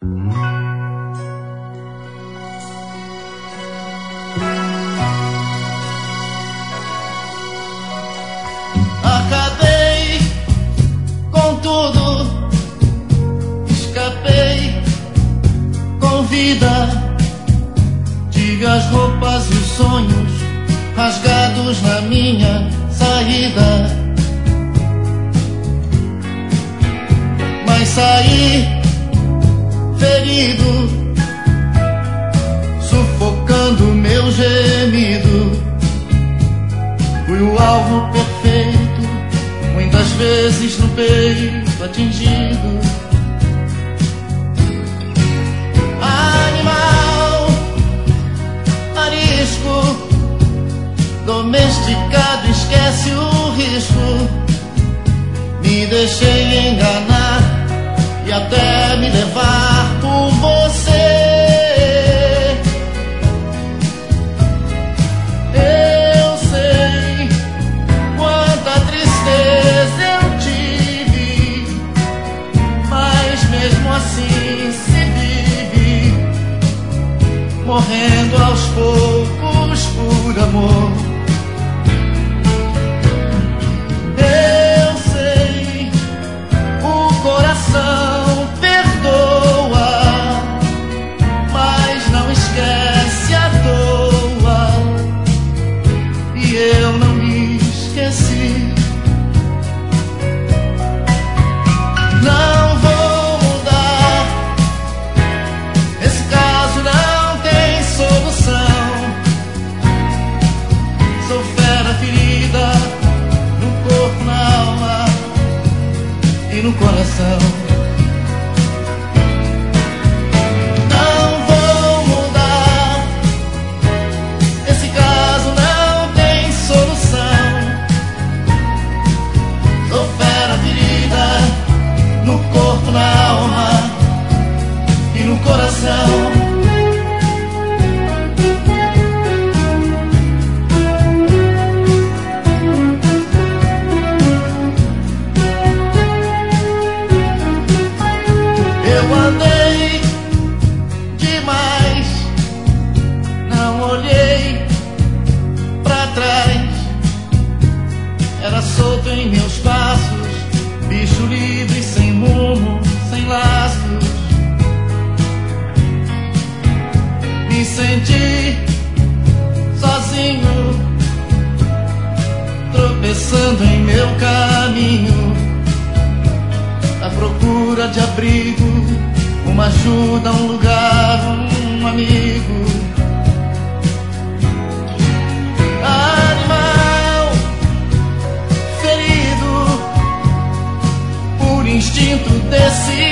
Acabei com tudo, escapei com vida. Tive as roupas e os sonhos rasgados na minha saída, mas saí ferido, sufocando meu gemido. Fui o alvo perfeito, muitas vezes no peito atingido. Animal, arisco, domesticado, esquece o risco. Me deixei enganar e até me levar por você. Eu sei quanta tristeza eu tive, mas mesmo assim se vive, morrendo aos poucos por amor. No coração, não vou mudar. Esse caso não tem solução. Sou fera ferida no corpo, na alma e no coração. Eu andei demais, não olhei pra trás. Era solto em meus passos, bicho livre, sem rumo, sem laços. Me senti sozinho, tropeçando em meu caminho, à procura de abrigo, uma ajuda, um lugar, um amigo. Animal ferido por instinto desse